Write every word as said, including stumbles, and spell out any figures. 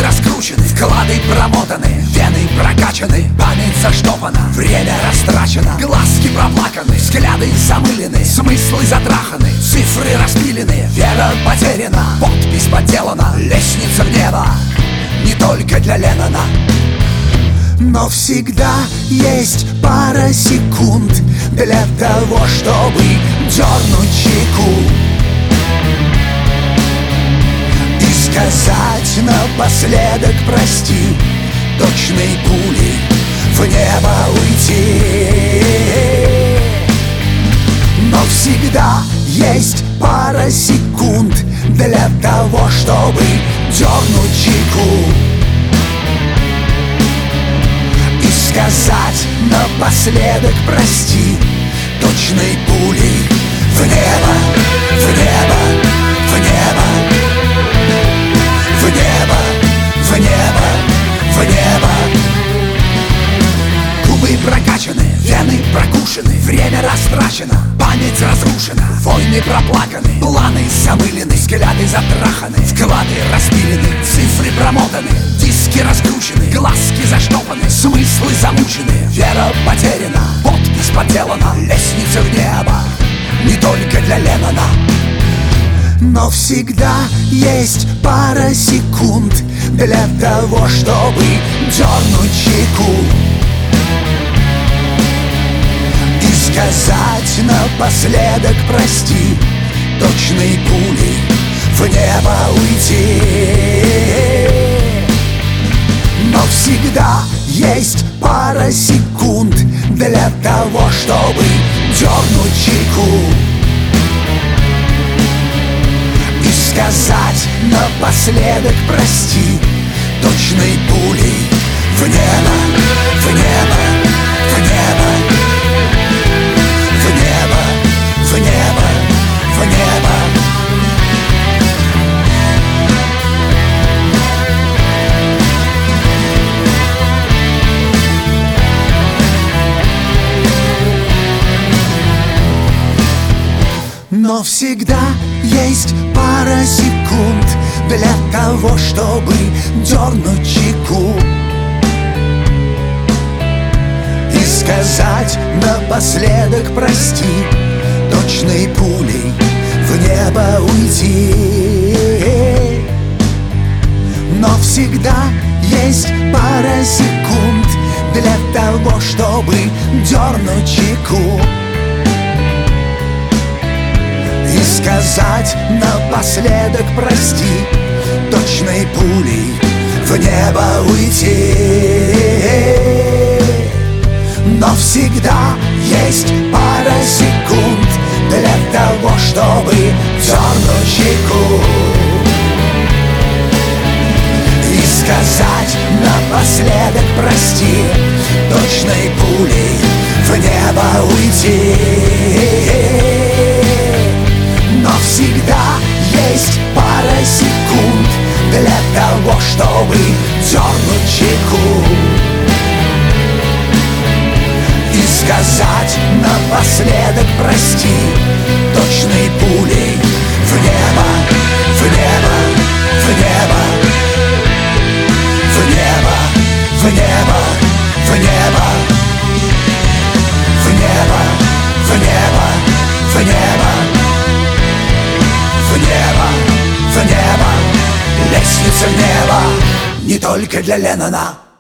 раскручены, вклады промотаны, вены прокачаны, память заштопана, время растрачено, глазки проплаканы, взгляды замылены, смыслы затраханы, цифры распилены, вера потеряна, подпись подделана, лестница в небо не только для Леннона. Но всегда есть пара секунд для того, чтобы дернуть чеку и сказать напоследок прости, точной пулей в небо уйти. Но всегда есть пара секунд для того, чтобы дернуть чеку и сказать напоследок прости, точной пулей в небо, в небо, в небо, в небо, в небо, в небо. Губы прокачаны, вены прокушены, время растрачено, память разрушена, войны проплаканы, планы замылены, взгляды затраханы, вклады распилены, цифры промотаны, диски раскручены, глазки заштопаны, смыслы замучены, вера потеряна, подпись подделана, лестница в небо не только для Леннона. Но всегда есть пара секунд для того, чтобы дернуть чеку и сказать напоследок прости, точной пулей в небо уйти. Но всегда есть пара секунд для того, чтобы дернуть чеку и сказать напоследок прости, точной пулей в небо, в небо, в небо, в небо, в небо, в небо. Но всегда есть пара секунд для того, чтобы дернуть чеку и сказать напоследок прости, точной пулей в небо уйти. Но всегда есть пара секунд для того, чтобы дернуть чеку и сказать напоследок прости, точной пулей в небо уйти. Но всегда есть пара секунд для того, чтобы дернуть чеку и сказать напоследок прости, точной пулей в небо уйти. Но всегда есть пара секунд для того, чтобы дернуть чеку и сказать напоследок прости, точной пулей в небо, в небо, в небо, в небо, в небо, в небо, в небо, в небо, в небо, в небо, в небо, лестница в небо не только для Леннона.